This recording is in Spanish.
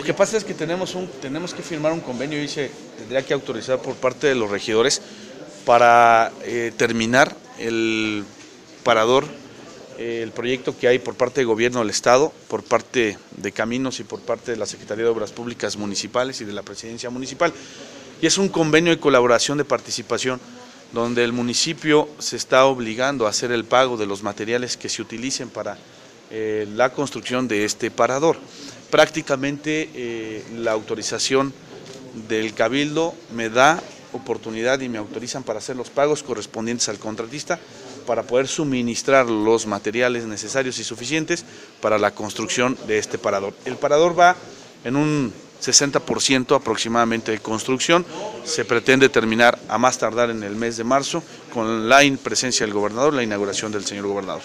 Lo que pasa es que tenemos que firmar un convenio y se tendría que autorizar por parte de los regidores para terminar el parador, el proyecto que hay por parte del gobierno del Estado, por parte de Caminos y por parte de la Secretaría de Obras Públicas Municipales y de la Presidencia Municipal. Y es un convenio de colaboración, de participación, donde el municipio se está obligando a hacer el pago de los materiales que se utilicen para la construcción de este parador. Prácticamente la autorización del Cabildo me da oportunidad y me autorizan para hacer los pagos correspondientes al contratista para poder suministrar los materiales necesarios y suficientes para la construcción de este parador. El parador va en un 60% aproximadamente de construcción, se pretende terminar a más tardar en el mes de marzo con la presencia del gobernador, la inauguración del señor gobernador.